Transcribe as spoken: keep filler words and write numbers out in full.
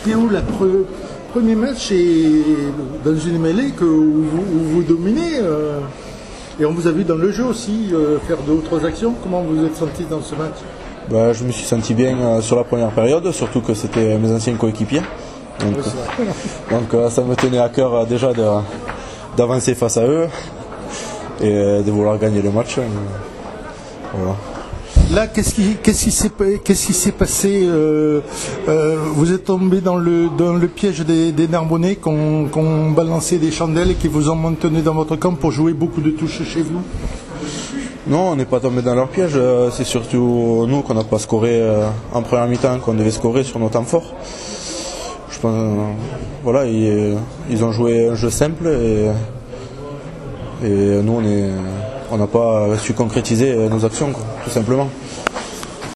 Théo, le pre premier match est dans une mêlée que vous, où vous dominez. Euh, et on vous a vu dans le jeu aussi euh, faire deux ou trois actions. Comment vous vous êtes senti dans ce match? Bah, je me suis senti bien euh, sur la première période, surtout que c'était mes anciens coéquipiers. Donc, ouais, donc euh, ça me tenait à cœur euh, déjà de, d'avancer face à eux et euh, de vouloir gagner le match. Euh, voilà. Là, qu'est-ce qui, qu'est-ce qui s'est, qu'est-ce qui s'est passé euh, euh, Vous êtes tombé dans le, dans le piège des, des Narbonnais qui ont, qui ont balancé des chandelles et qui vous ont maintenu dans votre camp pour jouer beaucoup de touches chez vous? Non, on n'est pas tombé dans leur piège. C'est surtout nous qu'on n'a pas scoré en première mi-temps, qu'on devait scorer sur nos temps forts. Je pense, voilà, ils, ils ont joué un jeu simple et, et nous on est, on n'a pas su concrétiser nos actions, quoi, tout simplement.